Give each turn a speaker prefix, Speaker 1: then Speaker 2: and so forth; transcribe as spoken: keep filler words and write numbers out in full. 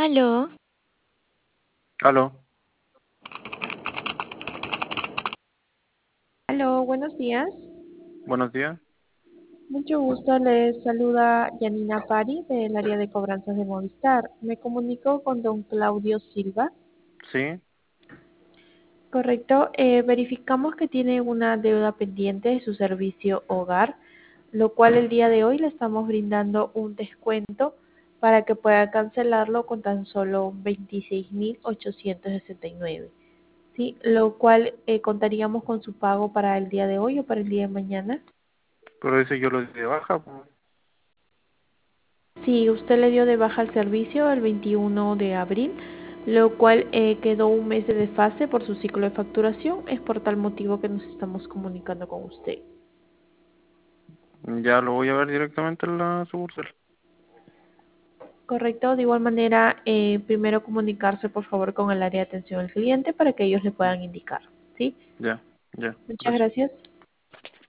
Speaker 1: Aló,
Speaker 2: Aló,
Speaker 3: Aló, buenos días.
Speaker 2: buenos días.
Speaker 3: Mucho gusto, les saluda Yanina Pari del área de cobranzas de Movistar. Me comunico con don Claudio Silva.
Speaker 2: Sí,
Speaker 3: Correcto, eh, verificamos que tiene una deuda pendiente de su servicio hogar, lo cual el día de hoy le estamos brindando un descuento para que pueda cancelarlo con tan solo veintiséis mil ochocientos sesenta y nueve. Sí, lo cual eh, contaríamos con su pago para el día de hoy o para el día de mañana.
Speaker 2: pero ese yo lo di de baja, pues.
Speaker 3: Sí, usted le dio de baja el servicio el veintiuno de abril, lo cual eh, quedó un mes de desfase por su ciclo de facturación. Es por tal motivo que nos estamos comunicando con usted.
Speaker 2: Ya lo voy a ver directamente en la sucursal.
Speaker 3: Correcto, de igual manera, eh, primero comunicarse por favor con el área de atención al cliente para que ellos le puedan indicar. ¿Sí?
Speaker 2: Ya, ya,
Speaker 3: Muchas
Speaker 2: gracias.
Speaker 3: gracias.